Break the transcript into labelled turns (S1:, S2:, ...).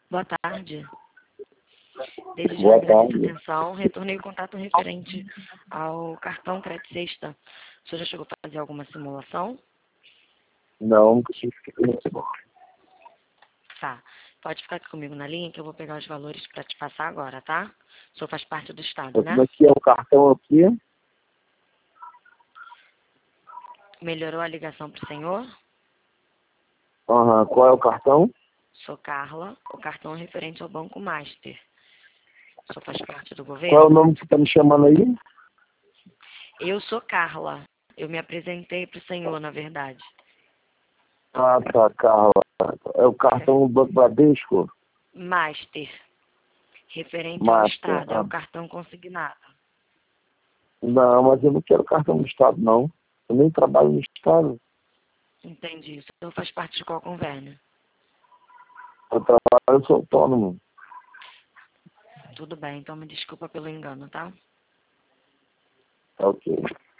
S1: Boa tarde. Desde já
S2: Boa
S1: agradeço a
S2: tarde.
S1: atenção. Retornei o contato referente ao cartão Crédito Sexta. O senhor já chegou a fazer alguma simulação?
S2: Não,
S1: Tá. Pode ficar aqui comigo na linha que eu vou pegar os valores para te passar agora, tá? O senhor faz parte do Estado, né?
S2: como é que é o cartão aqui?
S1: Melhorou a ligação para o senhor?
S2: Aham, qual é o cartão?
S1: Sou Carla. O cartão é referente ao Banco Master. O senhor faz parte do
S2: Qual é o
S1: governo?
S2: nome que você está me chamando aí?
S1: Eu sou Carla. Eu me apresentei para o senhor, na verdade.
S2: Ah, tá, Carla. É o cartão do Banco Bradesco?
S1: Master. Referente ao
S2: Master.
S1: Estado. É o cartão consignado.
S2: Não, mas eu não quero cartão do Estado, não. Eu nem trabalho no Estado.
S1: Entendi. O senhor faz parte de qual convênio?
S2: Eu sou autônomo.
S1: Tudo bem, então me desculpa pelo engano, tá?
S2: Ok.